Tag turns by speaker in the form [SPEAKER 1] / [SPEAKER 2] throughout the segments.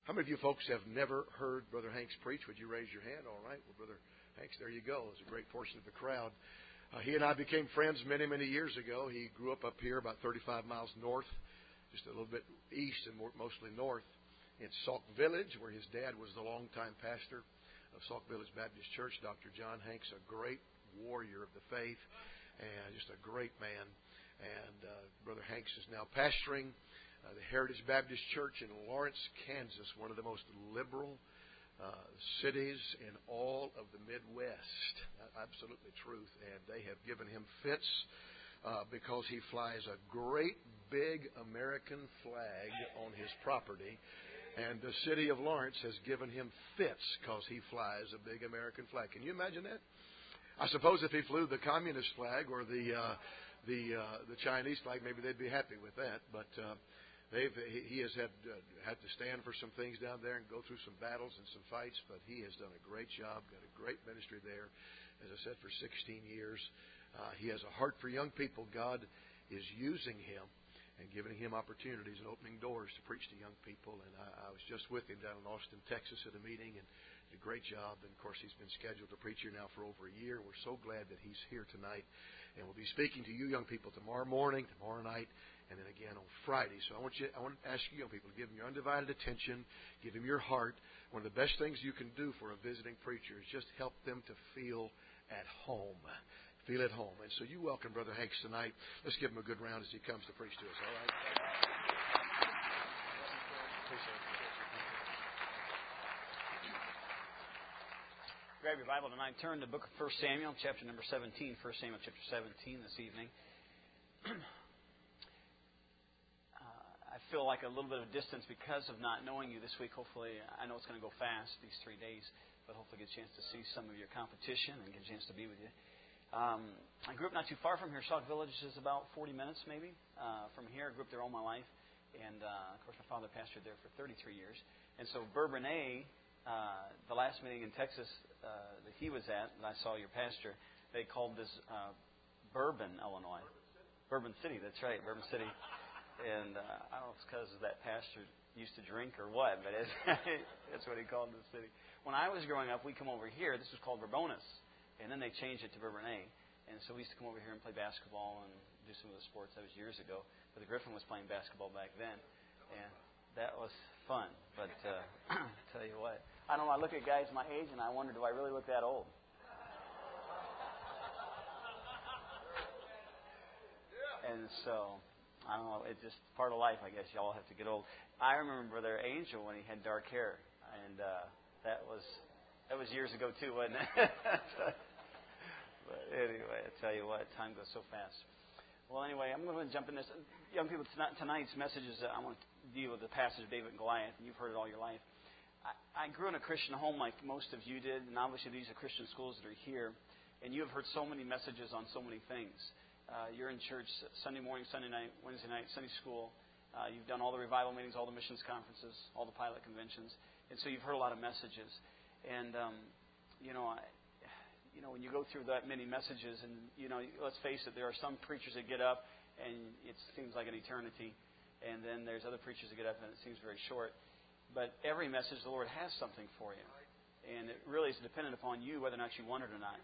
[SPEAKER 1] How many of you folks have never heard Brother Hanks preach? Would you raise your hand? All right. Well, Brother Hanks, there you go. There's a great portion of the crowd. He and I became friends many, many years ago. He grew up here about 35 miles north, just a little bit east and mostly north, in Sauk Village, where his dad was the longtime pastor of Sauk Village Baptist Church, Dr. John Hanks, a great warrior of the faith and just a great man. And Brother Hanks is now pastoring the Heritage Baptist Church in Lawrence, Kansas, one of the most liberal cities in all of the Midwest. Absolutely truth. And they have given him fits because he flies a great big American flag on his property. And the city of Lawrence has given him fits because he flies a big American flag. Can you imagine that? I suppose if he flew the communist flag or the Chinese flag, maybe they'd be happy with that. But he has had to stand for some things down there and go through some battles and some fights. But he has done a great job, got a great ministry there, as I said, for 16 years. He has a heart for young people. God is using him and giving him opportunities and opening doors to preach to young people. And I was just with him down in Austin, Texas at a meeting, and did a great job. And, of course, he's been scheduled to preach here now for over a year. We're so glad that he's here tonight. And we'll be speaking to you young people tomorrow morning, tomorrow night, and then again on Friday. So I want to ask you young people to give him your undivided attention, give him your heart. One of the best things you can do for a visiting preacher is just help them to feel at home. Feel at home. And so you welcome Brother Hanks tonight. Let's give him a good round as he comes to preach to us. All right?
[SPEAKER 2] Grab your Bible tonight. Turn to the book of 1 Samuel, chapter number 17. 1 Samuel, chapter 17 this evening. I feel like a little bit of distance because of not knowing you this week. Hopefully, I know it's going to go fast these 3 days, but hopefully get a chance to see some of your competition and get a chance to be with you. I grew up not too far from here. Sauk Village is about 40 minutes, maybe, from here. I grew up there all my life. And, of course, my father pastored there for 33 years. And so Bourbonnais, the last meeting in Texas that he was at, and I saw your pastor, they called this Bourbon, Illinois. Bourbon City, that's right, Bourbon City. And I don't know if it's because that pastor used to drink or what, but that's what he called the city. When I was growing up, we'd come over here. This was called Bourbonnais. And then they changed it to Bourbonnais. And so we used to come over here and play basketball and do some of the sports. That was years ago. But the Griffin was playing basketball back then. And that was fun. But I tell you what, I don't know. I look at guys my age and I wonder, do I really look that old? And so, I don't know. It's just part of life, I guess. Y'all have to get old. I remember Brother Angel when he had dark hair. And that was years ago, too, wasn't it? But anyway, I tell you what, time goes so fast. Well, anyway, I'm going to jump in this. Young people, tonight's message is I want to deal with the passage of David and Goliath, and you've heard it all your life. I grew in a Christian home like most of you did, and obviously these are Christian schools that are here, and you have heard so many messages on so many things. You're in church Sunday morning, Sunday night, Wednesday night, Sunday school. You've done all the revival meetings, all the missions conferences, all the pilot conventions, and so you've heard a lot of messages. And, when you go through that many messages, and, let's face it, there are some preachers that get up and it seems like an eternity. And then there's other preachers that get up and it seems very short. But every message, the Lord has something for you. And it really is dependent upon you whether or not you want it or not.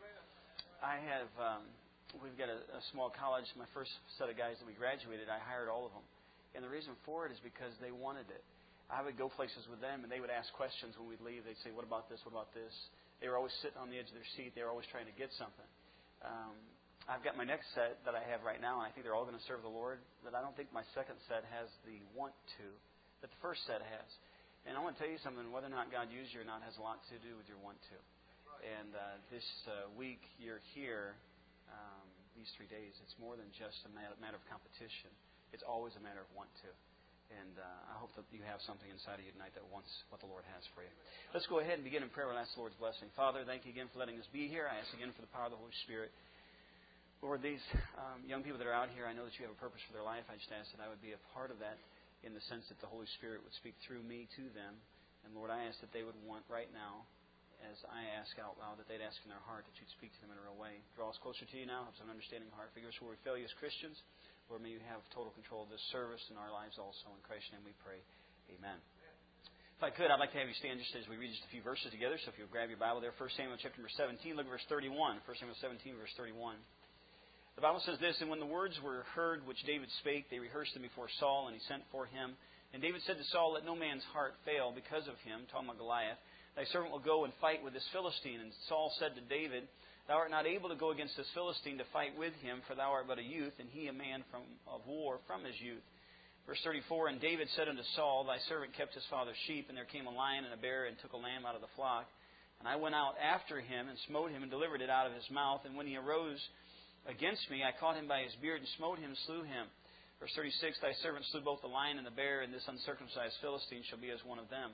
[SPEAKER 2] We've got a small college. My first set of guys that we graduated, I hired all of them. And the reason for it is because they wanted it. I would go places with them, and they would ask questions when we'd leave. They'd say, what about this? What about this? They were always sitting on the edge of their seat. They were always trying to get something. I've got my next set that I have right now, and I think they're all going to serve the Lord. But I don't think my second set has the want to that the first set has. And I want to tell you something. Whether or not God used you or not has a lot to do with your want to. And this week you're here, these 3 days, it's more than just a matter of competition. It's always a matter of want to. And I hope that you have something inside of you tonight that wants what the Lord has for you. Let's go ahead and begin in prayer and ask the Lord's blessing. Father, thank you again for letting us be here. I ask again for the power of the Holy Spirit. Lord, these young people that are out here, I know that you have a purpose for their life. I just ask that I would be a part of that in the sense that the Holy Spirit would speak through me to them. And Lord, I ask that they would want right now, as I ask out loud, that they'd ask in their heart that you'd speak to them in a real way. Draw us closer to you now. Have some understanding heart. Forgive us where we fail you as Christians. Lord, may you have total control of this service and our lives also. In Christ's name we pray. Amen. If I could, I'd like to have you stand just as we read just a few verses together. So if you'll grab your Bible there, 1 Samuel chapter number 17, look at verse 31. 1 Samuel 17, verse 31. The Bible says this, "And when the words were heard which David spake, they rehearsed them before Saul, and he sent for him. And David said to Saul, Let no man's heart fail because of him," talking about Goliath. "Thy servant will go and fight with this Philistine." And Saul said to David, "Thou art not able to go against this Philistine to fight with him, for thou art but a youth, and he a man of war from his youth." Verse 34, "And David said unto Saul, Thy servant kept his father's sheep, and there came a lion and a bear, and took a lamb out of the flock. And I went out after him, and smote him, and delivered it out of his mouth. And when he arose against me, I caught him by his beard, and smote him, and slew him." Verse 36, "Thy servant slew both the lion and the bear, and this uncircumcised Philistine shall be as one of them,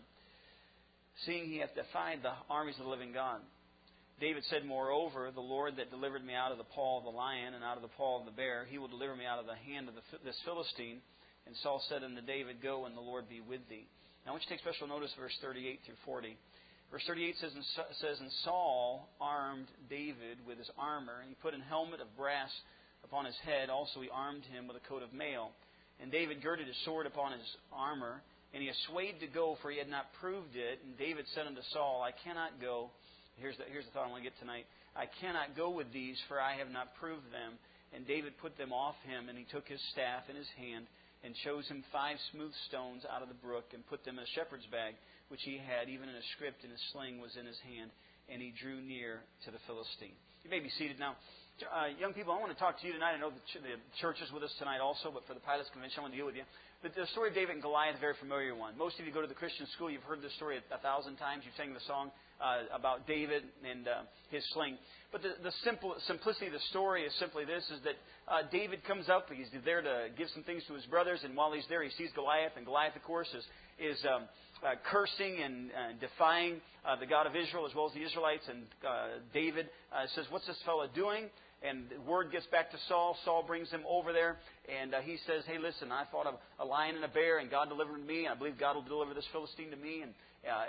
[SPEAKER 2] seeing he hath defied the armies of the living God." David said, "Moreover, the Lord that delivered me out of the paw of the lion and out of the paw of the bear, he will deliver me out of the hand of this Philistine." And Saul said unto David, "Go, and the Lord be with thee." Now I want you to take special notice of verse 38 through 40. Verse 38 says, "And Saul armed David with his armor, and he put an helmet of brass upon his head. Also he armed him with a coat of mail. And David girded his sword upon his armor, and he assayed to go, for he had not proved it. And David said unto Saul, I cannot go." Here's the thought I want to get tonight. "I cannot go with these, for I have not proved them." And David put them off him, and he took his staff in his hand, and chose him 5 smooth stones out of the brook, and put them in a shepherd's bag, which he had, even in a scrip, and his sling was in his hand. And he drew near to the Philistine." You may be seated now. Young people, I want to talk to you tonight. I know the church is with us tonight also, but for the Pilots Convention, I want to deal with you. But the story of David and Goliath is a very familiar one. Most of you go to the Christian school, you've heard this story 1,000 times. You've sang the song about David and his sling. But the simplicity of the story is simply this, is that David comes up, he's there to give some things to his brothers, and while he's there, he sees Goliath, and Goliath, of course, is cursing and defying the God of Israel as well as the Israelites. And David says, "What's this fellow doing?" And word gets back to Saul. Saul brings him over there, and he says, "Hey, listen, I fought a lion and a bear, and God delivered me, and I believe God will deliver this Philistine to me and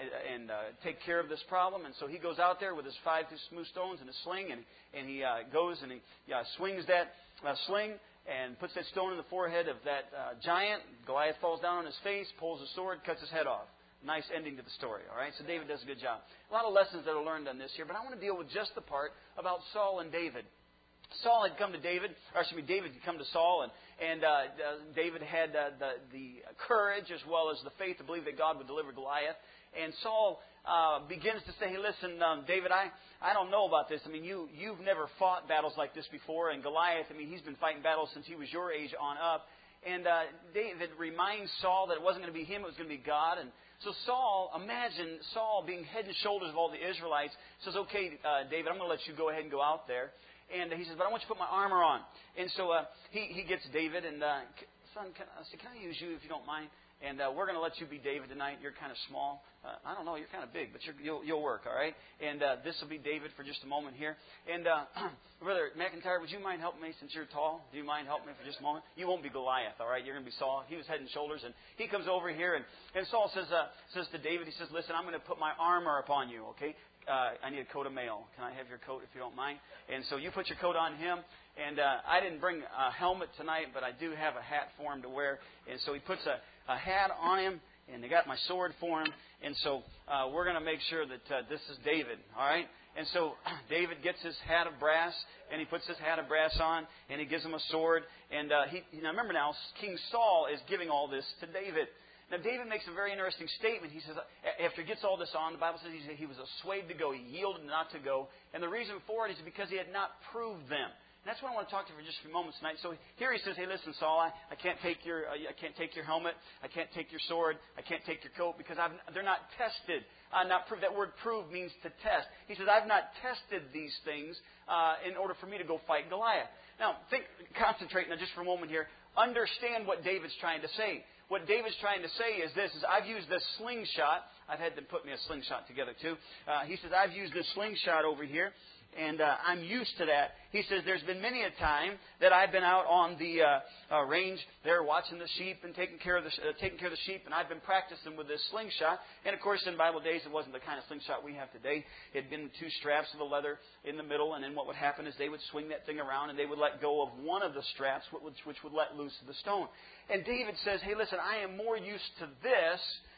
[SPEAKER 2] take care of this problem." And so he goes out there with his 5 smooth stones and his sling, and he goes and he swings that sling and puts that stone in the forehead of that giant. Goliath falls down on his face, pulls his sword, cuts his head off. Nice ending to the story, all right? So David does a good job. A lot of lessons that are learned on this here, but I want to deal with just the part about Saul and David. Saul had come to David, or excuse me, David had come to Saul, and David had the courage as well as the faith to believe that God would deliver Goliath. And Saul begins to say, "Hey, listen, David, I don't know about this. I mean, you've never fought battles like this before, and Goliath, I mean, he's been fighting battles since he was your age on up." And David reminds Saul that it wasn't going to be him, it was going to be God. And so Saul, imagine Saul being head and shoulders of all the Israelites, says, "Okay, David, I'm going to let you go ahead and go out there." And he says, "But I want you to put my armor on." And so he gets David, and "Son, can I use you if you don't mind? And we're going to let you be David tonight. You're kind of small. I don't know, you're kind of big, but you'll work, all right? And this will be David for just a moment here. And Brother McIntyre, would you mind helping me since you're tall? Do you mind helping me for just a moment? You won't be Goliath, all right? You're going to be Saul." He was head and shoulders, and he comes over here, and Saul says to David, he says, "Listen, I'm going to put my armor upon you, okay? I need a coat of mail. Can I have your coat if you don't mind?" And so you put your coat on him. And I didn't bring a helmet tonight, but I do have a hat for him to wear. And so he puts a hat on him, and they got my sword for him. And so we're going to make sure that this is David, all right? And so David gets his hat of brass, and he puts his hat of brass on, and he gives him a sword. And now remember now, King Saul is giving all this to David. Now, David makes a very interesting statement. He says, after he gets all this on, the Bible says he was swayed to go. He yielded not to go. And the reason for it is because he had not proved them. And that's what I want to talk to you for just a few moments tonight. So here he says, "Hey, listen, Saul, I can't take your helmet. I can't take your sword. I can't take your coat because they're not tested. Not proved. That word "prove" means to test. He says, "I've not tested these things in order for me to go fight Goliath." Now, concentrate now just for a moment here. Understand what David's trying to say. What David's trying to say is this, is I've used this slingshot. I've had them put me a slingshot together too. He says, "I've used this slingshot over here, and I'm used to that." He says, "There's been many a time that I've been out on the range there watching the sheep and taking care of the sheep, and I've been practicing with this slingshot." And of course, in Bible days, it wasn't the kind of slingshot we have today. It had been 2 straps of the leather in the middle, and then what would happen is they would swing that thing around, and they would let go of one of the straps, which would let loose the stone. And David says, "Hey, listen, I am more used to this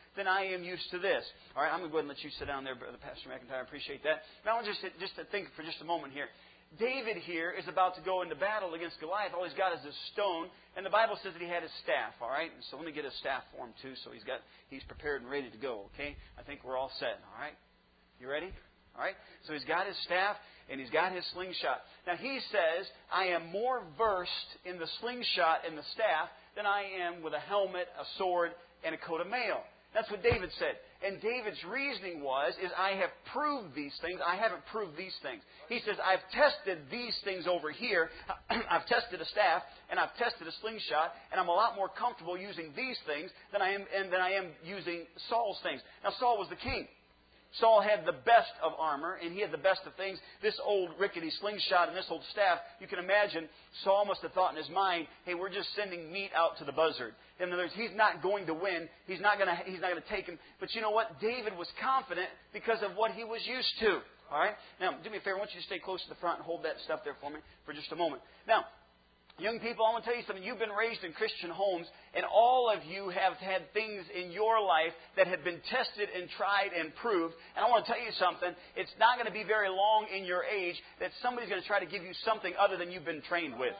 [SPEAKER 2] then I am used to this. All right, I'm going to go ahead and let you sit down there, Brother Pastor McIntyre. I appreciate that. Now, I want just to think for just a moment here. David here is about to go into battle against Goliath. All he's got is this stone, and the Bible says that he had his staff. All right, so let me get his staff for him too, so he's prepared and ready to go. Okay, I think we're all set. All right, you ready? All right, so he's got his staff and he's got his slingshot. Now he says, "I am more versed in the slingshot and the staff than I am with a helmet, a sword, and a coat of mail." That's what David said. And David's reasoning is I have proved these things. I haven't proved these things. He says, I've tested these things over here. I've tested a staff, and I've tested a slingshot, and I'm a lot more comfortable using these things than I am using Saul's things. Now, Saul was the king. Saul had the best of armor, and he had the best of things. This old rickety slingshot and this old staff, you can imagine, Saul must have thought in his mind, hey, we're just sending meat out to the buzzard. In other words, he's not going to win. He's not going to take him. But you know what? David was confident because of what he was used to. All right? Now, do me a favor. I want you to stay close to the front and hold that stuff there for me for just a moment. Now, young people, I want to tell you something. You've been raised in Christian homes, and all of you have had things in your life that have been tested and tried and proved. And I want to tell you something. It's not going to be very long in your age that somebody's going to try to give you something other than you've been trained with.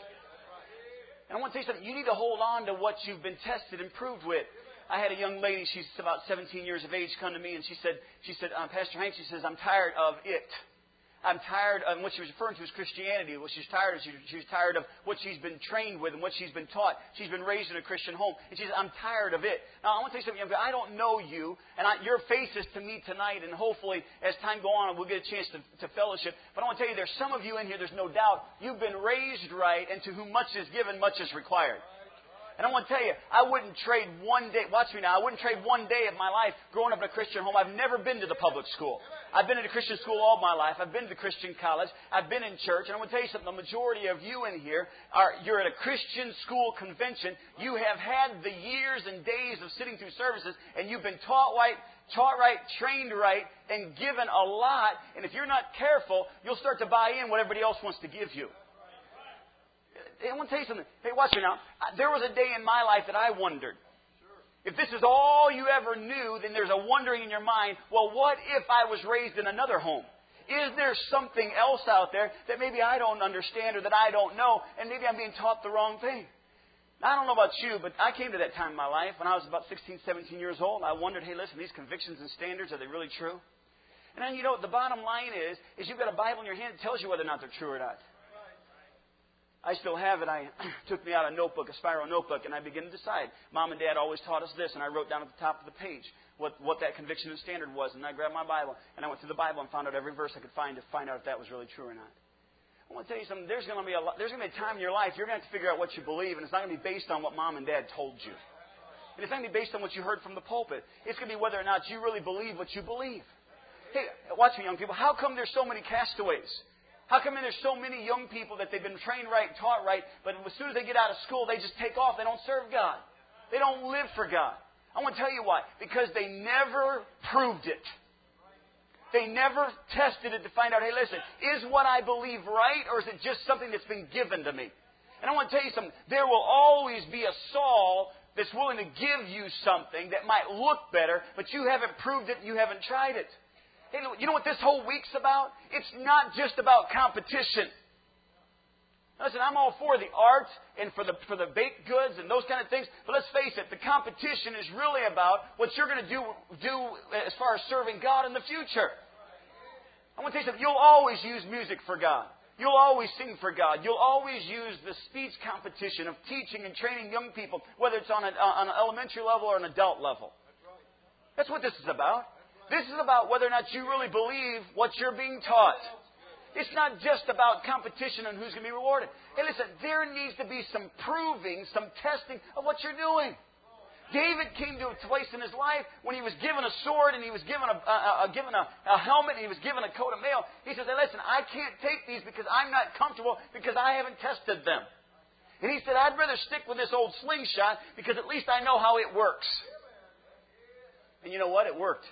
[SPEAKER 2] And I want to tell you something. You need to hold on to what you've been tested and proved with. I had a young lady, she's about 17 years of age, come to me and she said, Pastor Hank, she says, I'm tired of it. I'm tired of, and what she was referring to is Christianity. What she's tired of, she's tired of what she's been trained with and what she's been taught. She's been raised in a Christian home. And she says, I'm tired of it. Now, I want to tell you something, young people. I don't know you, and your face is to me tonight, and hopefully, as time goes on, we'll get a chance to fellowship. But I want to tell you, there's some of you in here, there's no doubt, you've been raised right, and to whom much is given, much is required. And I want to tell you, I wouldn't trade one day, watch me now, I wouldn't trade one day of my life growing up in a Christian home. I've never been to the public school. I've been in a Christian school all my life. I've been to the Christian college. I've been in church. And I want to tell you something, the majority of you in here, you're at a Christian school convention. You have had the years and days of sitting through services, and you've been taught right, trained right, and given a lot. And if you're not careful, you'll start to buy in what everybody else wants to give you. I want to tell you something. Hey, watch me now. There was a day in my life that I wondered. If this is all you ever knew, then there's a wondering in your mind, well, what if I was raised in another home? Is there something else out there that maybe I don't understand or that I don't know, and maybe I'm being taught the wrong thing? Now, I don't know about you, but I came to that time in my life when I was about 16, 17 years old. I wondered, hey, listen, these convictions and standards, are they really true? And then, you know, the bottom line is you've got a Bible in your hand that tells you whether or not they're true or not. I still have it. I took me out a notebook, a spiral notebook, and I began to decide. Mom and Dad always taught us this, and I wrote down at the top of the page what that conviction and standard was. And I grabbed my Bible, and I went through the Bible and found out every verse I could find to find out if that was really true or not. I want to tell you something. There's going to be a time in your life you're going to have to figure out what you believe, and it's not going to be based on what Mom and Dad told you. And it's not going to be based on what you heard from the pulpit. It's going to be whether or not you really believe what you believe. Hey, watch me, young people. How come there's so many castaways? How come there's so many young people that they've been trained right, taught right, but as soon as they get out of school, they just take off. They don't serve God. They don't live for God. I want to tell you why. Because they never proved it. They never tested it to find out, hey, listen, is what I believe right, or is it just something that's been given to me? And I want to tell you something. There will always be a Saul that's willing to give you something that might look better, but you haven't proved it and you haven't tried it. Hey, you know what this whole week's about? It's not just about competition. Listen, I'm all for the art and for the baked goods and those kind of things. But let's face it, the competition is really about what you're going to do as far as serving God in the future. I want to tell you something. You'll always use music for God. You'll always sing for God. You'll always use the speech competition of teaching and training young people, whether it's on an elementary level or an adult level. That's what this is about. This is about whether or not you really believe what you're being taught. It's not just about competition and who's going to be rewarded. Hey, listen, there needs to be some proving, some testing of what you're doing. David came to a place in his life when he was given a sword and he was given a helmet and he was given a coat of mail. He says, hey, listen, I can't take these because I'm not comfortable because I haven't tested them. And he said, I'd rather stick with this old slingshot because at least I know how it works. And you know what? It worked.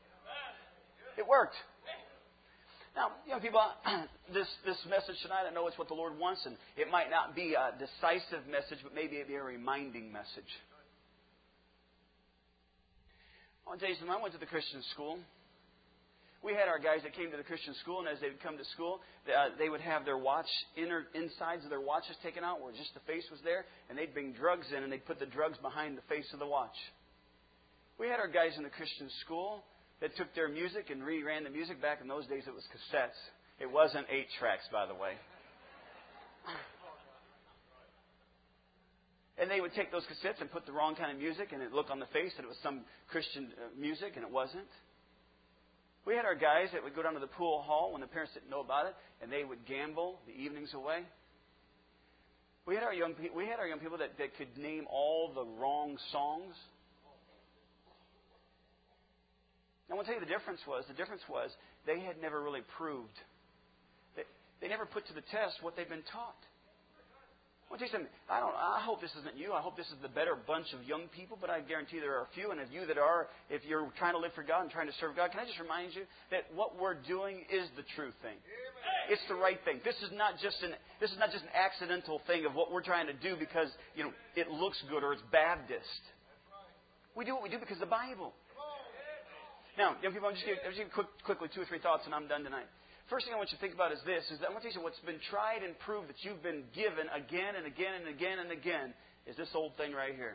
[SPEAKER 2] It worked. Now, young people, this message tonight, I know it's what the Lord wants, and it might not be a decisive message, but maybe it'd be a reminding message. I I want to tell you something. I went to the Christian school. We had our guys that came to the Christian school, and as they would come to school, they would have their insides of their watches taken out where just the face was there, and they'd bring drugs in, and they'd put the drugs behind the face of the watch. We had our guys in the Christian school that took their music and reran the music. Back in those days, it was cassettes. It wasn't 8 tracks, by the way. And they would take those cassettes and put the wrong kind of music, and it looked on the face that it was some Christian music, and it wasn't. We had our guys that would go down to the pool hall when the parents didn't know about it, and they would gamble the evenings away. We had our young people that could name all the wrong songs. I want to tell you the difference was they had never really proved. They never put to the test what they've been taught. I want to tell you something. I hope this isn't you. I hope this is the better bunch of young people, but I guarantee there are a few. And of you that are, if you're trying to live for God and trying to serve God, can I just remind you that what we're doing is the true thing. It's the right thing. This is not just an accidental thing of what we're trying to do because it looks good or it's Baptist. We do what we do because of the Bible. Now, young people, I'm just going to quickly 2 or 3 thoughts, and I'm done tonight. First thing I want you to think about is this, is that I want to tell you what's been tried and proved that you've been given again and again and again and again is this old thing right here.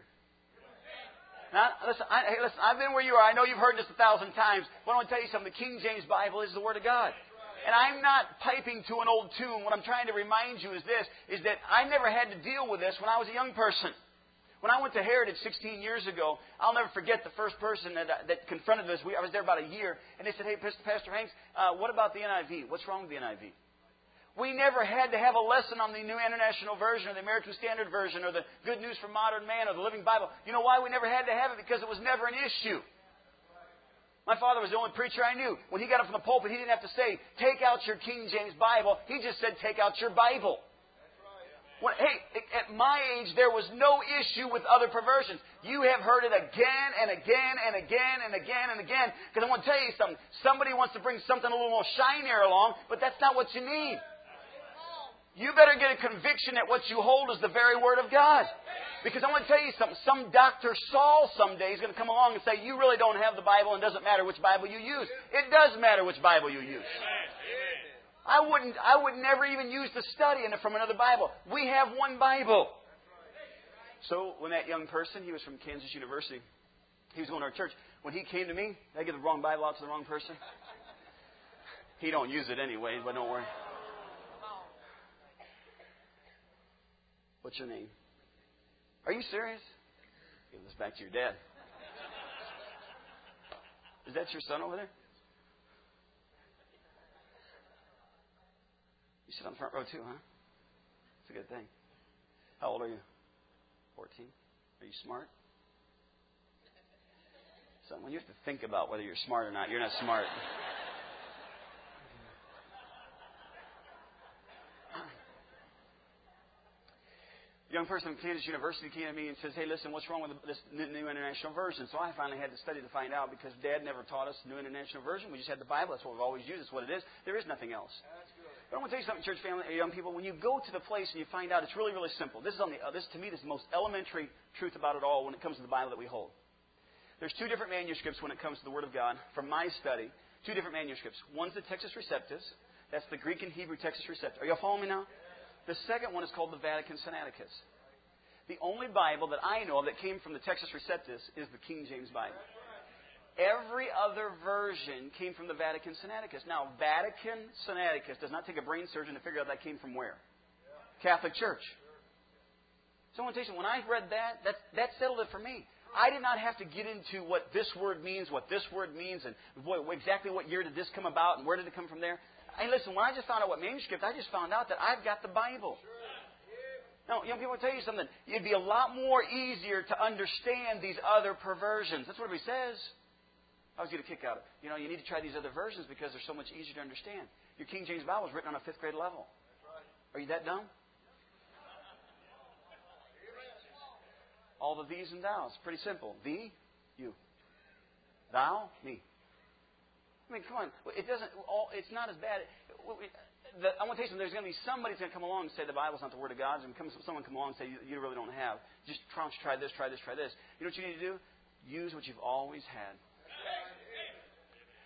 [SPEAKER 2] Now, listen, I've been where you are. I know you've heard this 1,000 times, but I want to tell you something. The King James Bible is the Word of God. And I'm not piping to an old tune. What I'm trying to remind you is this, is that I never had to deal with this when I was a young person. When I went to Heritage 16 years ago, I'll never forget the first person that confronted us. I was there about a year, and they said, "Hey, Pastor Hanks, what about the NIV? What's wrong with the NIV?" We never had to have a lesson on the New International Version or the American Standard Version or the Good News for Modern Man or the Living Bible. You know why we never had to have it? Because it was never an issue. My father was the only preacher I knew. When he got up from the pulpit, he didn't have to say, "Take out your King James Bible." He just said, "Take out your Bible." Hey, at my age, there was no issue with other perversions. You have heard it again and again and again and again and again. Because I want to tell you something. Somebody wants to bring something a little more shinier along, but that's not what you need. You better get a conviction that what you hold is the very Word of God. Because I want to tell you something. Some Dr. Saul someday is going to come along and say, "You really don't have the Bible, and it doesn't matter which Bible you use." It does matter which Bible you use. I would never even use the study in it from another Bible. We have one Bible. So when that young person, he was from Kansas University, he was going to our church. When he came to me, did I give the wrong Bible out to the wrong person? He don't use it anyway, but don't worry. What's your name? Are you serious? Give this back to your dad. Is that your son over there? You sit on the front row too, huh? It's a good thing. How old are you? 14? Are you smart? So when you have to think about whether you're smart or not, you're not smart. Young person from Kansas University came to me and says, "Hey, listen, what's wrong with this New International Version?" So I finally had to study to find out because Dad never taught us the New International Version. We just had the Bible. That's what we've always used. That's what it is. There is nothing else. But I want to tell you something, church family, young people. When you go to the place and you find out, it's really, really simple. This is to me, this is the most elementary truth about it all when it comes to the Bible that we hold. There's 2 different manuscripts when it comes to the Word of God. From my study, 2 different manuscripts. One's the Textus Receptus. That's the Greek and Hebrew Textus Receptus. Are you all following me now? The second one is called the Vatican Sinaiticus. The only Bible that I know of that came from the Textus Receptus is the King James Bible. Every other version came from the Vatican Sinaiticus. Now, Vatican Sinaiticus does not take a brain surgeon to figure out that came from where? Catholic Church. So I want to tell you, when I read that settled it for me. I did not have to get into what this word means, and exactly what year did this come about, and where did it come from there. Hey, listen, when I just found out what manuscript, I just found out that I've got the Bible. Now, young people, I'll tell you something. It'd be a lot more easier to understand these other perversions. That's what he says. I was getting a kick out of it. You need to try these other versions because they're so much easier to understand. Your King James Bible is written on a 5th grade level. Are you that dumb? All the these and thous. Pretty simple. Thee, you. Thou, me. I mean, come on. It's not as bad. I want to tell you something. There's going to be somebody who's going to come along and say the Bible's not the Word of God. And someone come along and say you really don't have. Just try this, try this, try this. You know what you need to do? Use what you've always had.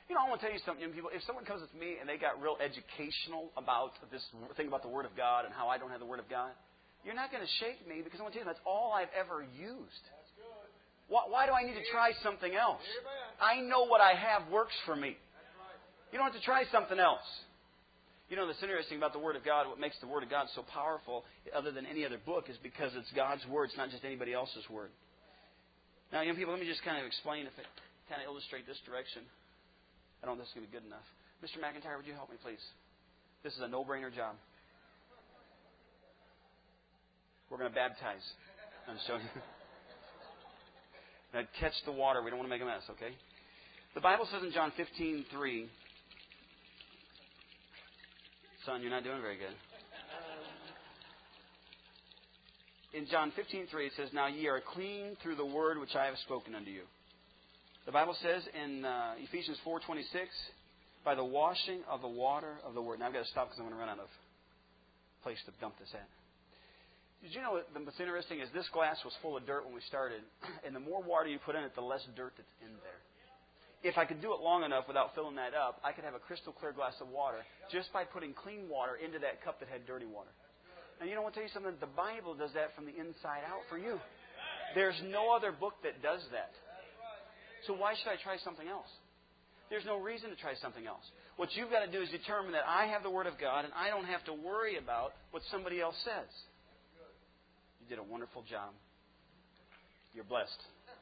[SPEAKER 2] You know, I want to tell you something, young people. If someone comes with me and they got real educational about this thing about the Word of God and how I don't have the Word of God, you're not going to shake me, because I want to tell you, that's all I've ever used. Why do I need to try something else? I know what I have works for me. You don't have to try something else. You know, that's interesting about the Word of God. What makes the Word of God so powerful, other than any other book, is because it's God's Word. It's not just anybody else's Word. Now, young people, let me just kind of explain, if it kind of illustrate this direction. I don't know if this is going to be good enough. Mr. McIntyre, would you help me, please? This is a no-brainer job. We're going to baptize. I'm showing you. Now, catch the water. We don't want to make a mess, okay? The Bible says in John 15:3, son, you're not doing very good. In John 15:3, it says, now ye are clean through the word which I have spoken unto you. The Bible says in Ephesians 4:26, by the washing of the water of the word. Now I've got to stop because I'm going to run out of place to dump this at. Did you know what's interesting is this glass was full of dirt when we started, and the more water you put in it, the less dirt that's in there. If I could do it long enough without filling that up, I could have a crystal clear glass of water just by putting clean water into that cup that had dirty water. And you know, I want to tell you something. The Bible does that from the inside out for you. There's no other book that does that. So why should I try something else? There's no reason to try something else. What you've got to do is determine that I have the Word of God and I don't have to worry about what somebody else says. You did a wonderful job. You're blessed.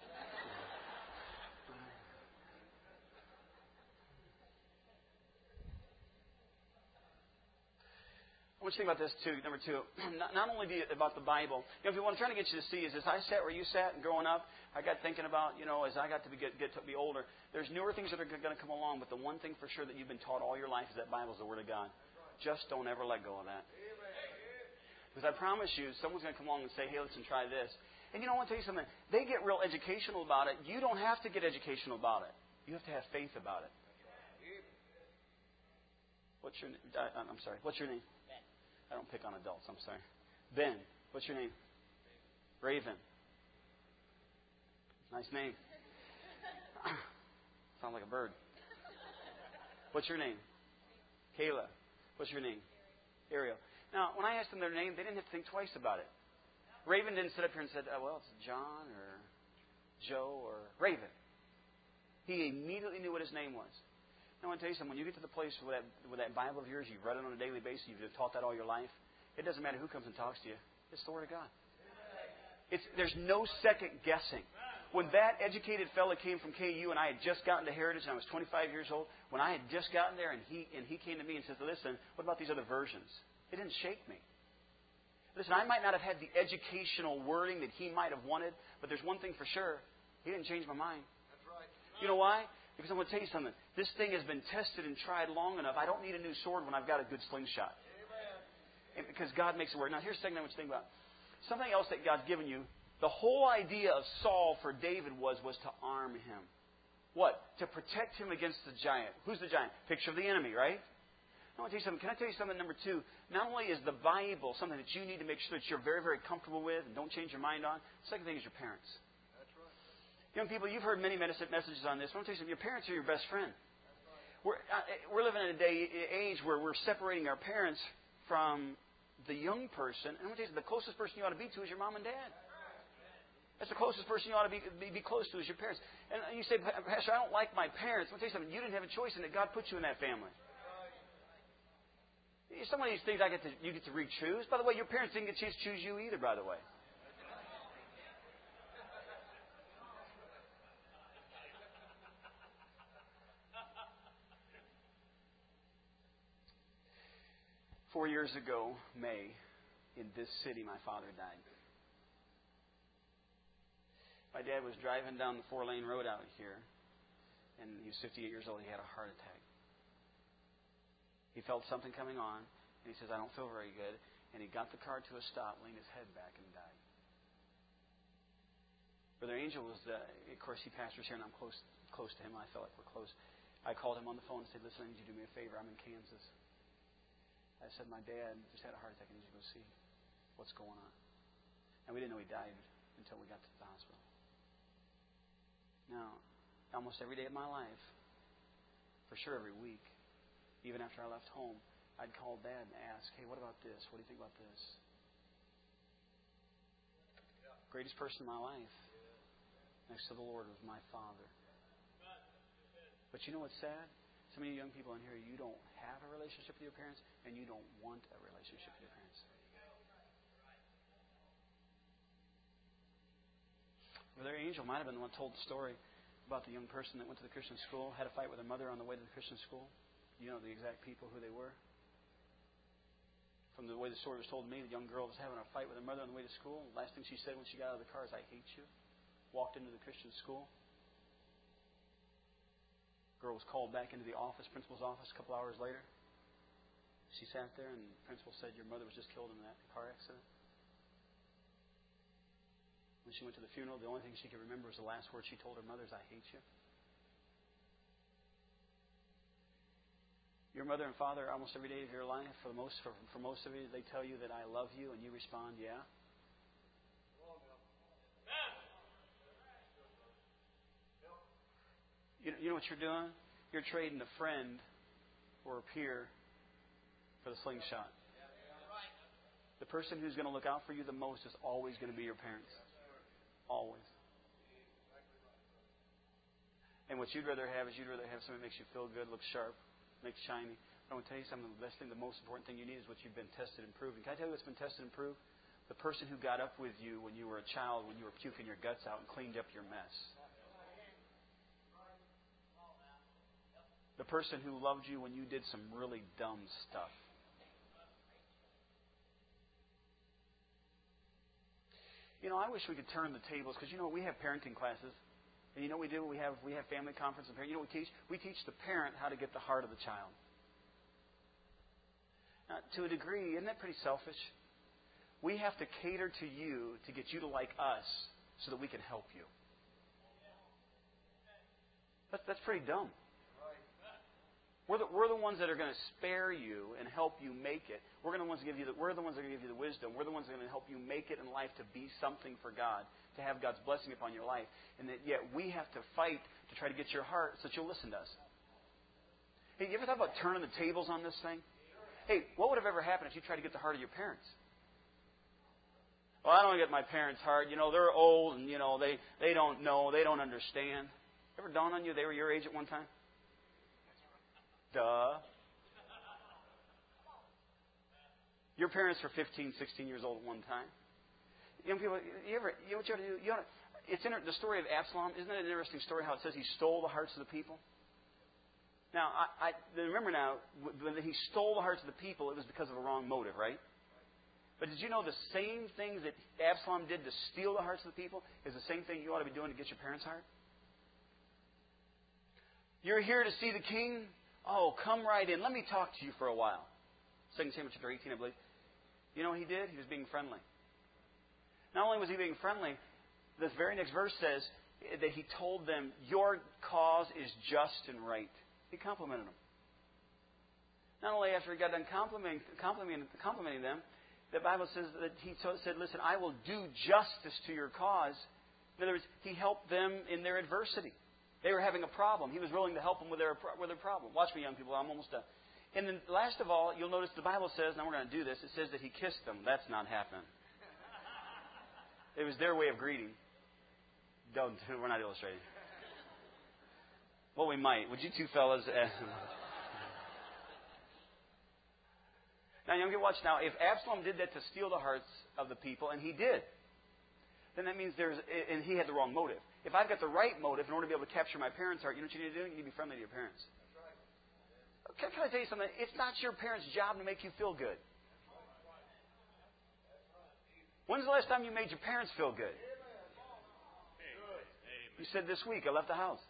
[SPEAKER 2] I want you to think about this too. Number two, not only about the Bible. You know, what I'm trying to get you to see is as I sat where you sat and growing up, I got thinking about, you know, as I got to get to be older, there's newer things that are going to come along, but the one thing for sure that you've been taught all your life is that Bible is the Word of God. Just don't ever let go of that. Because I promise you, someone's going to come along and say, hey, listen, try this. And you know, I want to tell you something. They get real educational about it. You don't have to get educational about it. You have to have faith about it. What's your name? I'm sorry. What's your name? I don't pick on adults. I'm sorry. Ben. What's your name? Raven. Nice name. Sound like a bird. What's your name? Kayla. What's your name? Ariel. Now, when I asked them their name, they didn't have to think twice about it. Raven didn't sit up here and said, well, it's John or Joe or Raven. He immediately knew what his name was. I want to tell you something. When you get to the place with that Bible of yours, you've read it on a daily basis, you've been taught that all your life, it doesn't matter who comes and talks to you. It's the Word of God. There's no second guessing. When that educated fellow came from KU and I had just gotten to Heritage and I was 25 years old, when I had just gotten there and he came to me and said, listen, what about these other versions? It didn't shake me. Listen, I might not have had the educational wording that he might have wanted, but there's one thing for sure. He didn't change my mind.
[SPEAKER 1] That's right.
[SPEAKER 2] You know why? Because I'm going to tell you something. This thing has been tested and tried long enough. I don't need a new sword when I've got a good slingshot. And because God makes it work. Now, here's the thing I want you to think about. Something else that God's given you. The whole idea of Saul for David was to arm him. What? To protect him against the giant. Who's the giant? Picture of the enemy, right? I want to tell you something. Can I tell you something? Number two, not only is the Bible something that you need to make sure that you're very, very comfortable with and don't change your mind on, the second thing is your parents. Young people, you've heard many messages on this. I want to tell you something. Your parents are your best friend. We're living in a age where we're separating our parents from the young person. And I want to tell you, the closest person you ought to be to is your mom and dad. That's the closest person you ought to be close to is your parents. And you say, Pastor, I don't like my parents. I want to tell you something. You didn't have a choice in it. God put you in that family. Some of these things you get to re-choose. By the way, your parents didn't get a chance to choose you either, by the way. "4 years ago, May, in this city, my father died. My dad was driving down the 4-lane road out here, and he was 58 years old. He had a heart attack. He felt something coming on, and he says, I don't feel very good. And he got the car to a stop, leaned his head back, and died. Brother Angel was, of course, he pastors here, and I'm close to him. I felt like we're close. I called him on the phone and said, listen, I need you to do me a favor. I'm in Kansas. I said, my dad just had a heart attack. I need you to go see what's going on. And we didn't know he died until we got to the hospital. Now, almost every day of my life, For sure every week. Even after I left home, I'd call Dad and ask, hey, what about this? What do you think about this? Greatest person in my life, next to the Lord, was my father. But you know what's sad? Some of you young people in here, you don't have a relationship with your parents, and you don't want a relationship with your parents. Brother Angel might have been the one who told the story about the young person that went to the Christian school, had a fight with her mother on the way to the Christian school. You know the exact people who they were. From the way the story was told to me, the young girl was having a fight with her mother on the way to school. The last thing she said when she got out of the car is, I hate you. Walked into the Christian school. Girl was called back into the office, principal's office, a couple hours later. She sat there and the principal said, your mother was just killed in that car accident. When she went to the funeral, the only thing she could remember was the last word she told her mother is, I hate you. Your mother and father, almost every day of your life, for most of you, they tell you that I love you, and you respond, yeah. You know what you're doing? You're trading a friend or a peer for the slingshot. The person who's going to look out for you the most is always going to be your parents. Always. And what you'd rather have is somebody that makes you feel good, looks sharp, makes shiny. But I want to tell you something. The best thing, the most important thing you need is what you've been tested and proven. Can I tell you what's been tested and proved? The person who got up with you when you were a child, when you were puking your guts out and cleaned up your mess. The person who loved you when you did some really dumb stuff. You know, I wish we could turn the tables because, you know, we have parenting classes. And you know what we do? We have family conference and parent. You know what we teach? We teach the parent how to get the heart of the child. Now, to a degree, isn't that pretty selfish? We have to cater to you to get you to like us so that we can help you. That's pretty dumb. We're the ones that are going to spare you and help you make it. We're the ones that are going to give you the wisdom. We're the ones that are going to help you make it in life to be something for God, to have God's blessing upon your life. And that yet we have to fight to try to get your heart so that you'll listen to us. Hey, you ever thought about turning the tables on this thing? Hey, what would have ever happened if you tried to get the heart of your parents? Well, I don't get my parents' heart. You know, they're old and, you know, they don't know. They don't understand. Ever dawned on you they were your age at one time? Duh. Your parents were 15, 16 years old at one time. Young people, you know what you ought to do? The story of Absalom, isn't that an interesting story how it says he stole the hearts of the people? Now, I remember now, when he stole the hearts of the people, it was because of a wrong motive, right? But did you know the same things that Absalom did to steal the hearts of the people is the same thing you ought to be doing to get your parents' heart? You're here to see the king? Oh, come right in. Let me talk to you for a while. 2 Samuel chapter 18, I believe. You know what he did? He was being friendly. Not only was he being friendly, this very next verse says that he told them, your cause is just and right. He complimented them. Not only after he got done complimenting them, the Bible says that he said, listen, I will do justice to your cause. In other words, he helped them in their adversity. They were having a problem. He was willing to help them with their problem. Watch me, young people. I'm almost done. And then last of all, you'll notice the Bible says, now we're going to do this, it says that he kissed them. That's not happening. It was their way of greeting. We're not illustrating. Well, we might. Would you two fellas... Now, young people, watch now. If Absalom did that to steal the hearts of the people, and he did, then that means and he had the wrong motive. If I've got the right motive in order to be able to capture my parents' heart, you know what you need to do? You need to be friendly to your parents. Can I tell you something? It's not your parents' job to make you feel good. When's the last time you made your parents feel good? You said this week, I left the house.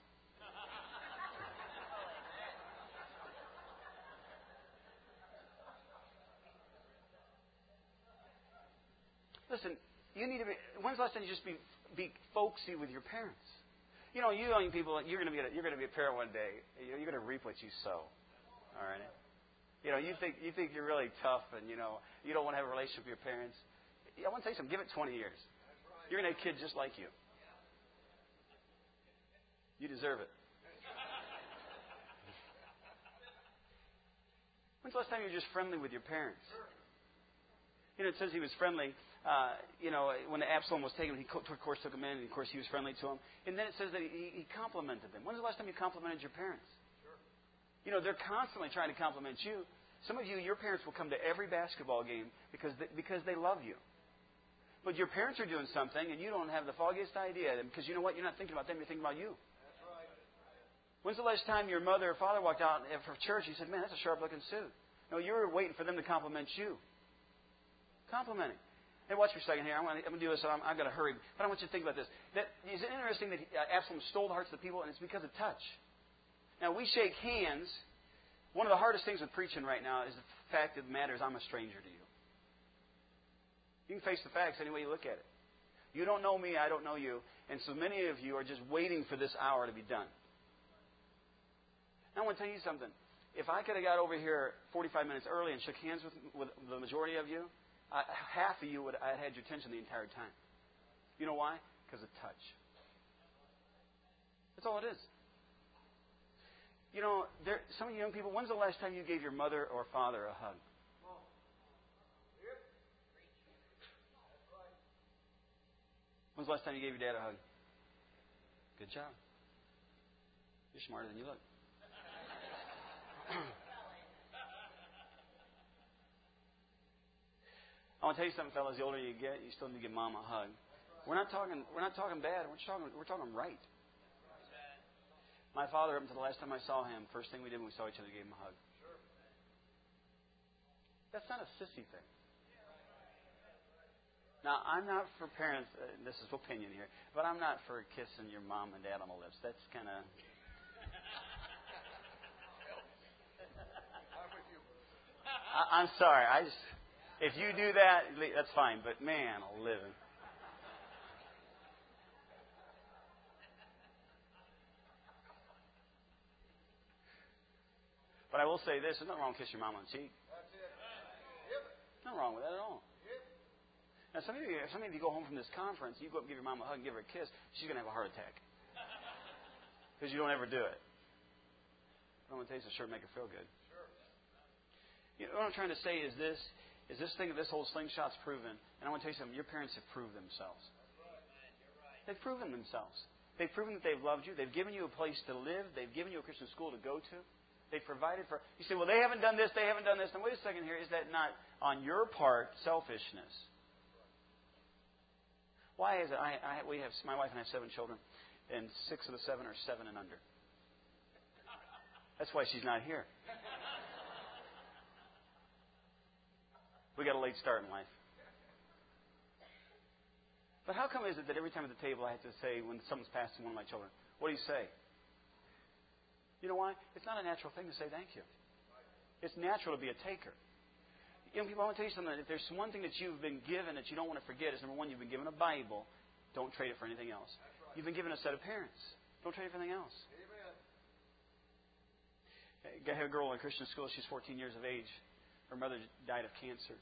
[SPEAKER 2] Listen, you need to be. When's the last time you just be folksy with your parents? You know, you young people, you're going to be a parent one day. You're going to reap what you sow. All right. You know, you think you're really tough, and you know you don't want to have a relationship with your parents. I want to tell you something. Give it 20 years. You're going to have a kid just like you. You deserve it. When's the last time you were just friendly with your parents? It says he was friendly. When Absalom was taken, he of course took him in, and of course he was friendly to him. And then it says that he complimented them. When's the last time you complimented your parents? They're constantly trying to compliment you. Some of you, your parents will come to every basketball game because they love you. But your parents are doing something, and you don't have the foggiest idea. Because you know what? You're not thinking about them, you're thinking about you. That's right. When's the last time your mother or father walked out for church and you said, man, that's a sharp-looking suit? No, you were waiting for them to compliment you. Complimenting. Hey, watch for a second here. I'm going to do this, so I've got to hurry. But I want you to think about this. Is it interesting that Absalom stole the hearts of the people, and it's because of touch? Now, we shake hands. One of the hardest things with preaching right now is the fact of the matter is I'm a stranger to you. You can face the facts any way you look at it. You don't know me, I don't know you. And so many of you are just waiting for this hour to be done. Now, I want to tell you something. If I could have got over here 45 minutes early and shook hands with the majority of you, half of you would have had your attention the entire time. You know why? Because of touch. That's all it is. Some of you young people, when's the last time you gave your mother or father a hug? When's the last time you gave your dad a hug? Good job. You're smarter than you look. I want to tell you something, fellas. The older you get, you still need to give mom a hug. We're not talking bad. We're talking right. My father, up until the last time I saw him, first thing we did when we saw each other, gave him a hug. That's not a sissy thing. Now, I'm not for parents. This is opinion here, but I'm not for kissing your mom and dad on the lips. That's kind of. I'm sorry. If you do that, that's fine. But man, living. But I will say this: there's nothing wrong with kissing your mom on the cheek. Nothing wrong with that at all. Now, some of you go home from this conference, you go up and give your mom a hug and give her a kiss, she's going to have a heart attack because you don't ever do it. I'm going to tell you, so sure make her feel good. What I'm trying to say is this whole slingshot's proven. And I want to tell you something. Your parents have proved themselves. They've proven themselves. They've proven that they've loved you. They've given you a place to live. They've given you a Christian school to go to. They've provided for... You say, well, they haven't done this, they haven't done this. Now, wait a second here. Is that not, on your part, selfishness? Why is it? My wife and I have 7 children, and 6 of the 7 are 7 and under. That's why she's not here. We got a late start in life. But how come is it that every time at the table I have to say, when something's passed to one of my children, what do you say? You know why? It's not a natural thing to say thank you. It's natural to be a taker. Young people, I want to tell you something. If there's one thing that you've been given that you don't want to forget, is number one, you've been given a Bible. Don't trade it for anything else. You've been given a set of parents. Don't trade it for anything else. I have a girl in a Christian school. She's 14 years of age. Her mother died of cancer.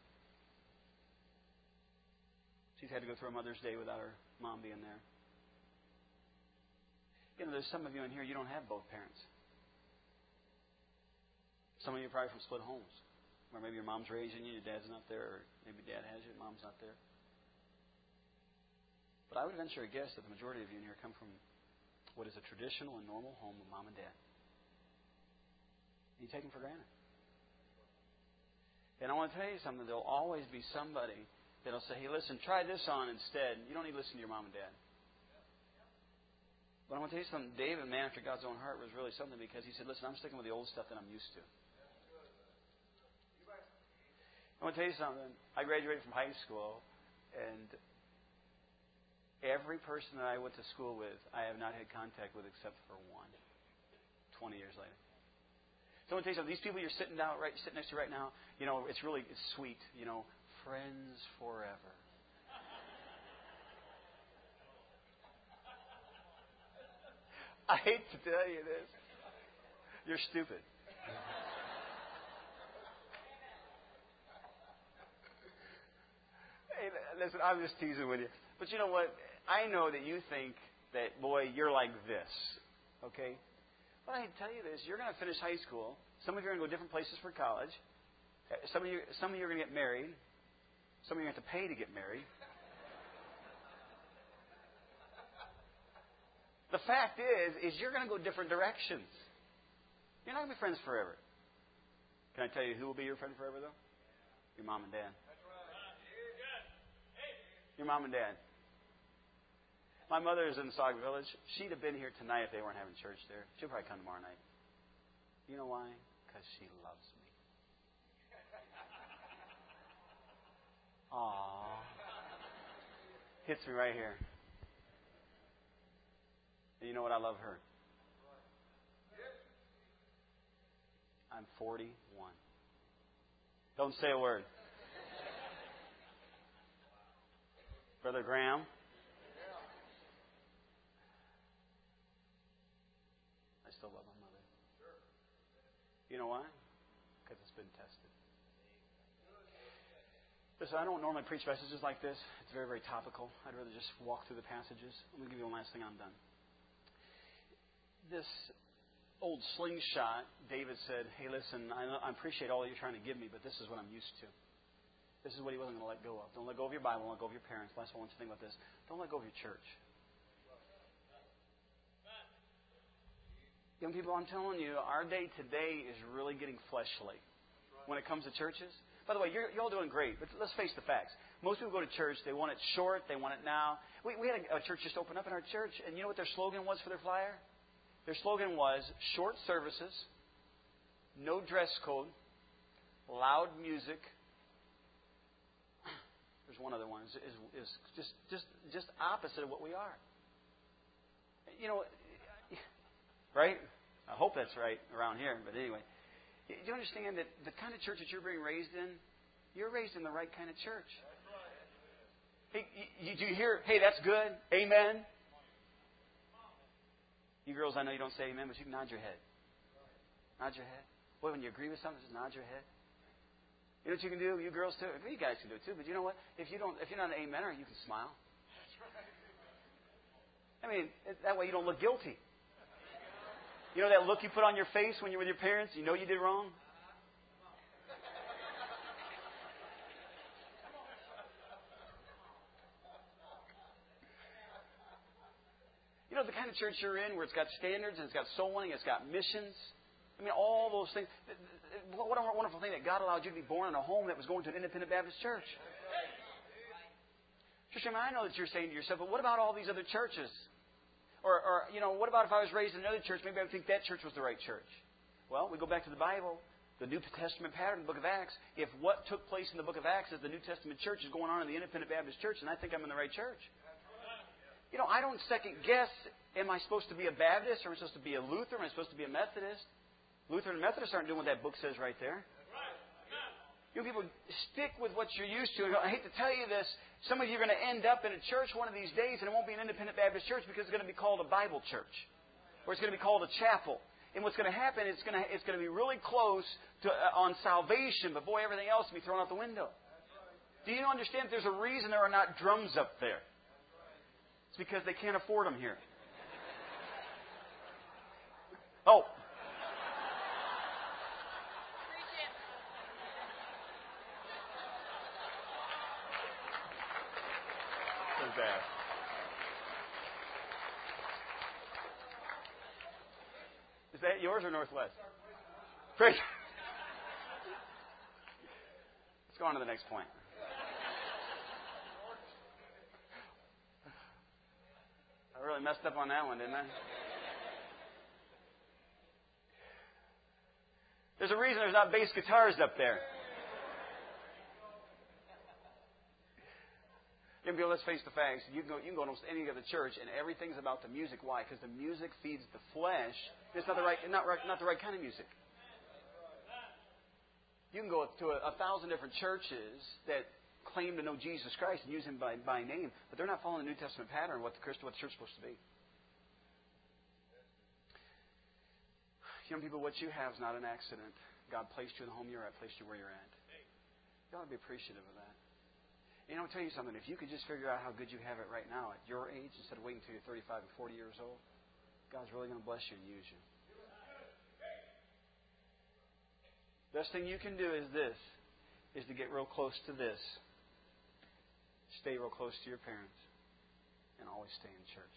[SPEAKER 2] She's had to go through a Mother's Day without her mom being there. There's some of you in here, you don't have both parents. Some of you are probably from split homes. Or maybe your mom's raising you, your dad's not there, or maybe dad has you, mom's not there. But I would venture a guess that the majority of you in here come from what is a traditional and normal home with mom and dad. And you take them for granted. And I want to tell you something. There'll always be somebody that'll say, hey, listen, try this on instead. You don't need to listen to your mom and dad. But I want to tell you something. David, a man after God's own heart, was really something because he said, listen, I'm sticking with the old stuff that I'm used to. I want to tell you something. I graduated from high school, and every person that I went to school with, I have not had contact with except for one, 20 years later. So I want to tell you something. These people you're sitting next to right now, it's sweet. Friends forever. I hate to tell you this. You're stupid. Hey, listen, I'm just teasing with you. But you know what? I know that you think that, boy, you're like this. Okay? But I tell you this. You're going to finish high school. Some of you are going to go different places for college. Some of you are going to get married. Some of you have to pay to get married. The fact is you're going to go different directions. You're not going to be friends forever. Can I tell you who will be your friend forever, though? Your mom and dad. Your mom and dad. My mother is in Sauk Village. She'd have been here tonight if they weren't having church there. She'll probably come tomorrow night. You know why? Because she loves me. Aww. Hits me right here. And you know what? I love her. I'm 41. Don't say a word. Brother Graham. I still love my mother. You know why? Because it's been tested. Listen, I don't normally preach messages like this. It's very, very topical. I'd rather just walk through the passages. I'm going to give you one last thing. I'm done. This old slingshot, David said, hey, listen, I appreciate all you're trying to give me, but this is what I'm used to. This is what he wasn't going to let go of. Don't let go of your Bible. Don't let go of your parents. Last one, I want you to think about this. Don't let go of your church. Young people, I'm telling you, our day today is really getting fleshly when it comes to churches. By the way, you're all doing great, but let's face the facts. Most people go to church, they want it short, they want it now. We had a church just open up in our church, and you know what their slogan was for their flyer? Their slogan was, short services, no dress code, loud music. There's one other one. Is just opposite of what we are. You know, right? I hope that's right around here. But anyway, do you understand that the kind of church that you're being raised in, you're raised in the right kind of church. Hey, do you hear? Hey, that's good. Amen. You girls, I know you don't say amen, but you can nod your head. Nod your head. Boy, when you agree with something, just nod your head. You know what you can do? You girls too. You guys can do it too. But you know what? If you're not an amener, you can smile. I mean, that way you don't look guilty. You know that look you put on your face when you're with your parents? You know you did wrong? You know the kind of church you're in where it's got standards and it's got soul winning, it's got missions. I mean, all those things. What a wonderful thing that God allowed you to be born in a home that was going to an independent Baptist church. I know that you're saying to yourself, but what about all these other churches? Or what about if I was raised in another church? Maybe I would think that church was the right church. Well, we go back to the Bible, the New Testament pattern, the book of Acts. If what took place in the book of Acts is the New Testament church is going on in the independent Baptist church, then I think I'm in the right church. You know, I don't second guess, am I supposed to be a Baptist or am I supposed to be a Lutheran? Am I supposed to be a Methodist? Lutheran and Methodists aren't doing what that book says right there. You people stick with what you're used to. I hate to tell you this. Some of you are going to end up in a church one of these days and it won't be an independent Baptist church because it's going to be called a Bible church. Or it's going to be called a chapel. And what's going to happen, it's going to be really close to on salvation, but boy, everything else will be thrown out the window. Do you understand there's a reason there are not drums up there? It's because they can't afford them here. Oh. So bad. Is that yours or Northwest? Praise. Let's go on to the next point. I really messed up on that one, didn't I? There's a reason there's not bass guitars up there. Let's face the facts. You can go to almost any other church, and everything's about the music. Why? Because the music feeds the flesh. It's not the right kind of music. You can go to 1,000 different churches that claim to know Jesus Christ and use Him by name, but they're not following the New Testament pattern of what the church is supposed to be. Young people, what you have is not an accident. God placed you in the home you're at, placed you where you're at. You ought to be appreciative of that. And I'll tell you something. If you could just figure out how good you have it right now at your age instead of waiting until you're 35 and 40 years old, God's really going to bless you and use you. Best thing you can do is this, is to get real close to this. Stay real close to your parents. And always stay in church.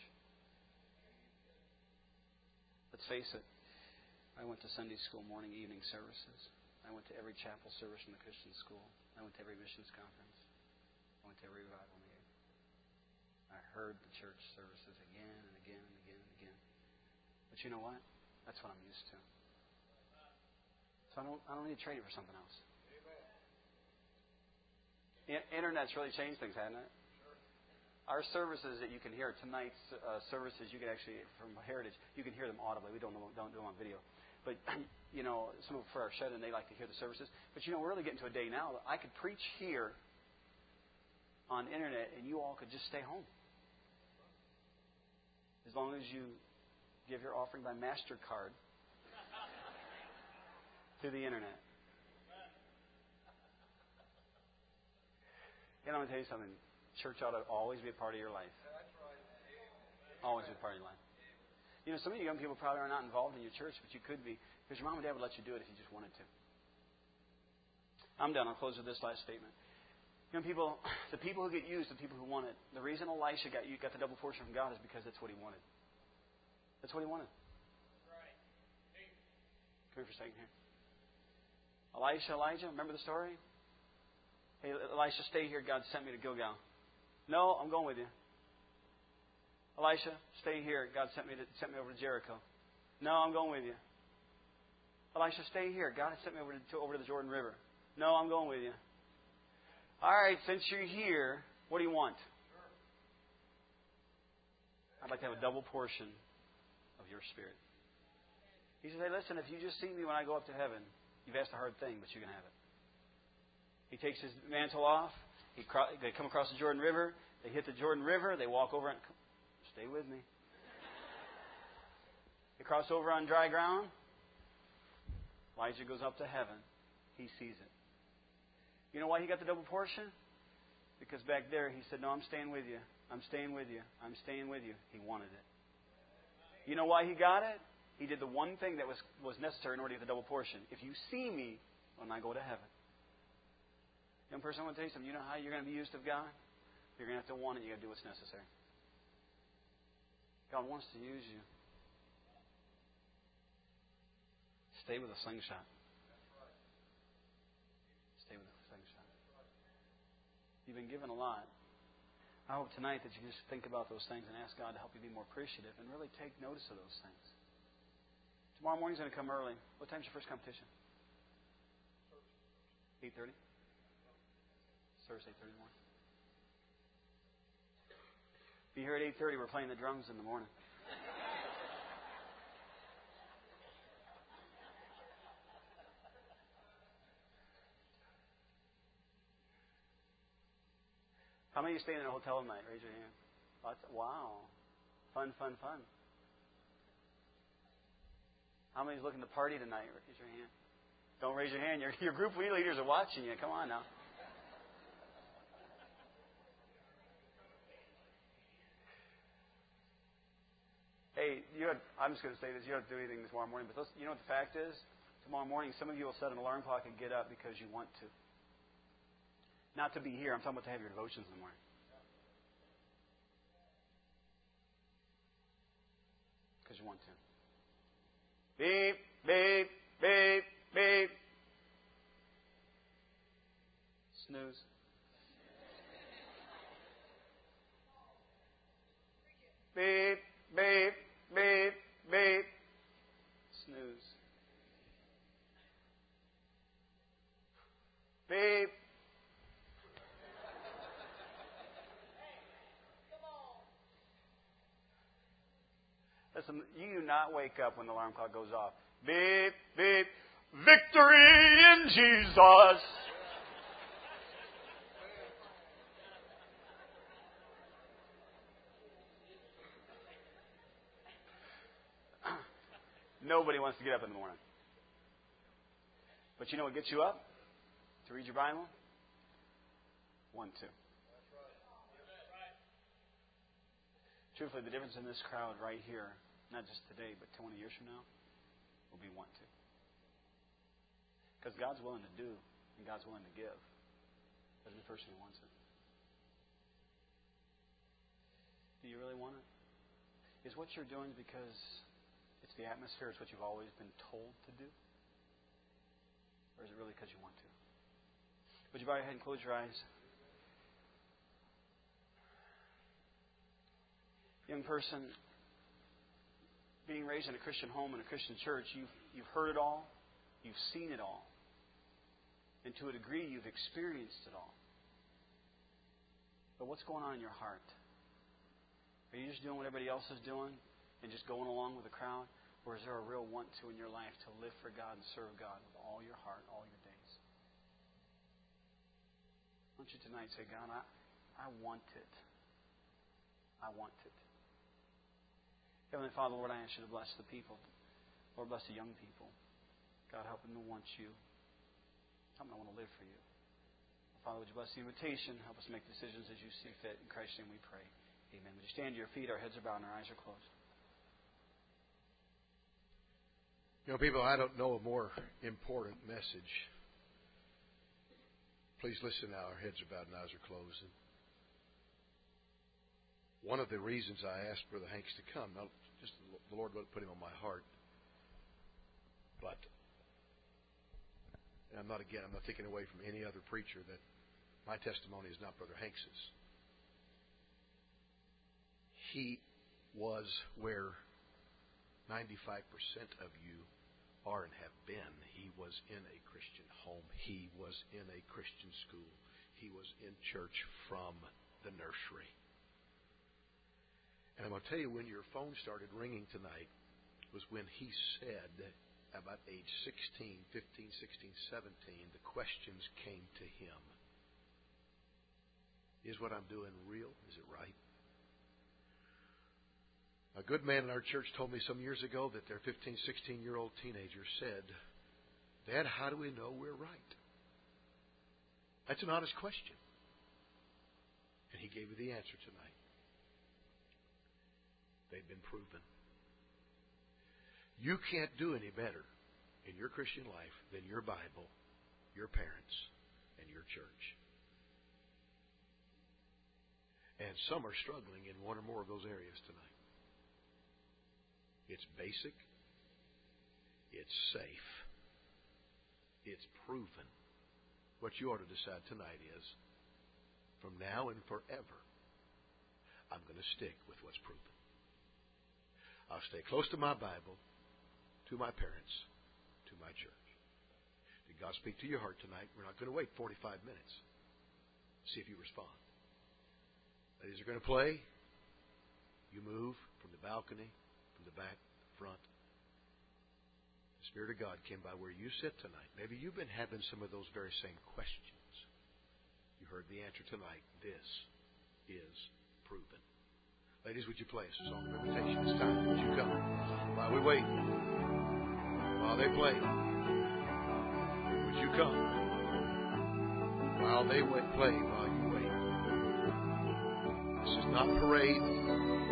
[SPEAKER 2] Let's face it. I went to Sunday school morning, evening services. I went to every chapel service in the Christian school. I went to every missions conference. I went to every revival meeting. I heard the church services again and again and again and again. But you know what? That's what I'm used to. So I don't need to trade it for something else. Internet's really changed things, hasn't it? Our services that you can hear, tonight's services, you can actually, from Heritage, you can hear them audibly. We don't do them on video. But, you know, some of for our shut-in, they like to hear the services. But, you know, we're really getting to a day now that I could preach here on internet and you all could just stay home. As long as you give your offering by MasterCard to the internet. And I'm going to tell you something. Church ought to always be a part of your life. Always be a part of your life. You know, some of you young people probably are not involved in your church, but you could be, because your mom and dad would let you do it if you just wanted to. I'm done. I'll close with this last statement. Young people, the people who get used, the people who want it. The reason Elisha got the double portion from God is because that's what he wanted. That's what he wanted. Come here for a second here. Elijah, remember the story? Hey, Elisha, stay here. God sent me to Gilgal. No, I'm going with you. Elisha, stay here. God sent me over to Jericho. No, I'm going with you. Elisha, stay here. God has sent me over to the Jordan River. No, I'm going with you. All right, since you're here, what do you want? I'd like to have a double portion of your spirit. He says, hey, listen, if you just see me when I go up to heaven, you've asked a hard thing, but you can have it. He takes his mantle off. They come across the Jordan River. They hit the Jordan River. They walk over and stay with me. They cross over on dry ground. Elijah goes up to heaven. He sees it. You know why he got the double portion? Because back there he said, no, I'm staying with you. I'm staying with you. I'm staying with you. He wanted it. You know why he got it? He did the one thing that was necessary in order to get the double portion. If you see me when I go to heaven. Young person, I want to tell you something. You know how you're going to be used of God? You're going to have to want it. You've got to do what's necessary. God wants to use you. Stay with a slingshot. Stay with a slingshot. You've been given a lot. I hope tonight that you just think about those things and ask God to help you be more appreciative and really take notice of those things. Tomorrow morning's going to come early. What time's your first competition? 8:30? Service 8:30 in the morning. Be here at 8:30. We're playing the drums in the morning. How many of you staying in a hotel tonight? Raise your hand. Wow. Fun, fun, fun. How many is looking to party tonight? Raise your hand. Don't raise your hand. Your group leaders are watching you. Come on now. Hey, I'm just going to say this. You don't have to do anything tomorrow morning. But you know what the fact is? Tomorrow morning, some of you will set an alarm clock and get up because you want to. Not to be here. I'm talking about to have your devotions in the morning. Because you want to. Beep, beep, beep, beep. Snooze. Beep, beep, beep, beep. Snooze. Beep. Listen, you do not wake up when the alarm clock goes off. Beep, beep. Victory in Jesus. Nobody wants to get up in the morning. But you know what gets you up? To read your Bible? 1, 2. Truthfully, the difference in this crowd right here, not just today, but 20 years from now, will be 1, 2. Because God's willing to do, and God's willing to give. Every person who wants it. Do you really want it? Is what you're doing because it's the atmosphere, it's what you've always been told to do? Or is it really because you want to? Would you bow your head and close your eyes? Young person, being raised in a Christian home and a Christian church, you've heard it all, you've seen it all. And to a degree, you've experienced it all. But what's going on in your heart? Are you just doing what everybody else is doing and just going along with the crowd? Or is there a real want to in your life to live for God and serve God with all your heart, all your days? Why don't you tonight say, God, I want it. I want it. Heavenly Father, Lord, I ask you to bless the people. Lord, bless the young people. God, help them to want you. Help them to want to live for you. Father, would you bless the invitation? Help us make decisions as you see fit. In Christ's name we pray. Amen. Would you stand to your feet? Our heads are bowed and our eyes are closed.
[SPEAKER 1] You know, people, I don't know a more important message. Please listen now. Our heads are bowed and eyes are closed. And one of the reasons I asked Brother Hanks to come, not just the Lord put him on my heart, but and I'm not taking away from any other preacher that my testimony is not Brother Hanks's. He was where 95% of you are and have been. He was in a Christian home. He was in a Christian school. He was in church from the nursery. And I'm going to tell you, when your phone started ringing tonight was when he said, about age 16, 15, 16, 17, the questions came to him. Is what I'm doing real? Is it right? A good man in our church told me some years ago that their 15, 16-year-old teenager said, Dad, how do we know we're right? That's an honest question. And he gave me the answer tonight. They've been proven. You can't do any better in your Christian life than your Bible, your parents, and your church. And some are struggling in one or more of those areas tonight. It's basic. It's safe. It's proven. What you ought to decide tonight is, from now and forever, I'm going to stick with what's proven. I'll stay close to my Bible, to my parents, to my church. Did God speak to your heart tonight? We're not going to wait 45 minutes. See if you respond. Ladies are going to play. You move from the balcony, from the back, the front. The Spirit of God came by where you sit tonight. Maybe you've been having some of those very same questions. You heard the answer tonight. This is proven. Ladies, would you play us a song of invitation? It's time. Would you come? While we wait, while they play, would you come? While they play, while you wait. This is not parade.